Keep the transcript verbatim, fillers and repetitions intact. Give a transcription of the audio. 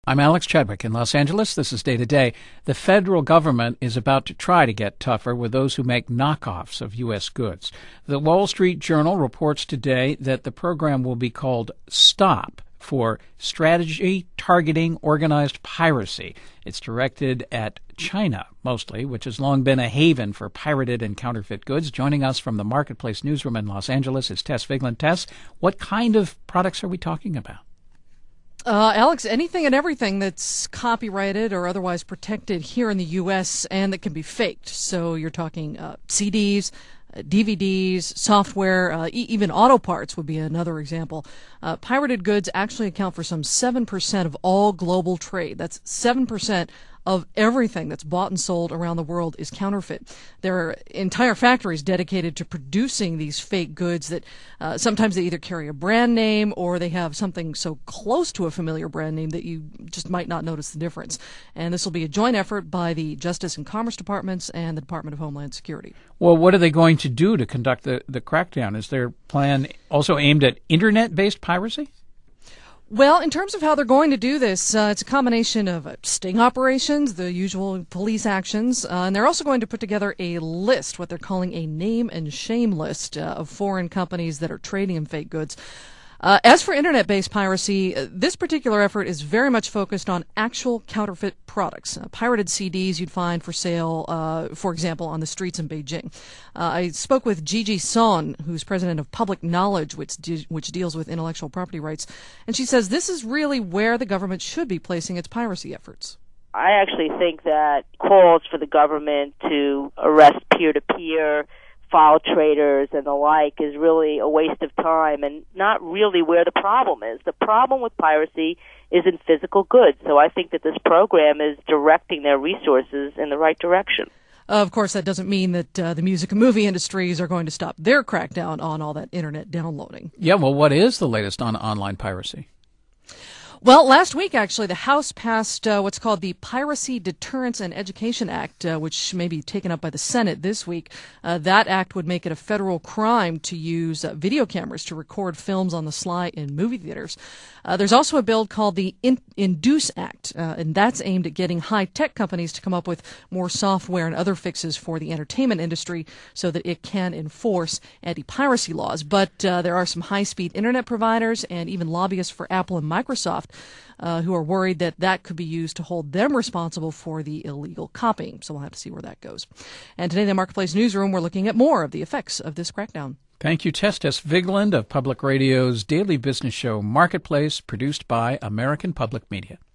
I'm Alex Chadwick in Los Angeles. This is Day to Day. The federal government is about to try to get tougher with those who make knockoffs of U S goods. The Wall Street Journal reports today that the program will be called STOP, for Strategy Targeting Organized Piracy. It's directed at China, mostly, which has long been a haven for pirated and counterfeit goods. Joining us from the Marketplace newsroom in Los Angeles is Tess Vigeland. Tess, what kind of products are we talking about? Uh, Alex, anything and everything that's copyrighted or otherwise protected here in the U S and that can be faked. So you're talking uh, C Ds, uh, D V Ds, software, uh, e- even auto parts would be another example. Uh, pirated goods actually account for some seven percent of all global trade. That's seven percent of everything that's bought and sold around the world is counterfeit. There are entire factories dedicated to producing these fake goods that uh, sometimes they either carry a brand name or they have something so close to a familiar brand name that you just might not notice the difference. And this will be a joint effort by the Justice and Commerce Departments and the Department of Homeland Security. Well, what are they going to do to conduct the, the crackdown? Is their plan also aimed at Internet-based piracy? Well, in terms of how they're going to do this, uh, it's a combination of uh, sting operations, the usual police actions, uh, and they're also going to put together a list, what they're calling a name and shame list uh, of foreign companies that are trading in fake goods. Uh, as for Internet-based piracy, uh, this particular effort is very much focused on actual counterfeit products. Uh, pirated C Ds you'd find for sale, uh, for example, on the streets in Beijing. Uh, I spoke with Gigi Son, who's president of Public Knowledge, which, de- which deals with intellectual property rights, and she says this is really where the government should be placing its piracy efforts. I actually think that calls for the government to arrest peer-to-peer file traders and the like is really a waste of time and not really where the problem is. The problem with piracy is in physical goods, so I think that this program is directing their resources in the right direction. Of course, that doesn't mean that uh, the music and movie industries are going to stop their crackdown on all that Internet downloading. Yeah, well, what is the latest on online piracy? Well, last week, actually, the House passed uh, what's called the Piracy Deterrence and Education Act, uh, which may be taken up by the Senate this week. Uh, that act would make it a federal crime to use uh, video cameras to record films on the sly in movie theaters. Uh, there's also a bill called the In- Induce Act, uh, and that's aimed at getting high-tech companies to come up with more software and other fixes for the entertainment industry so that it can enforce anti-piracy laws. But uh, there are some high-speed Internet providers and even lobbyists for Apple and Microsoft Uh, who are worried that that could be used to hold them responsible for the illegal copying. So we'll have to see where that goes. And today in the Marketplace newsroom, we're looking at more of the effects of this crackdown. Thank you, Tess. Tess Vigeland of Public Radio's daily business show Marketplace, produced by American Public Media.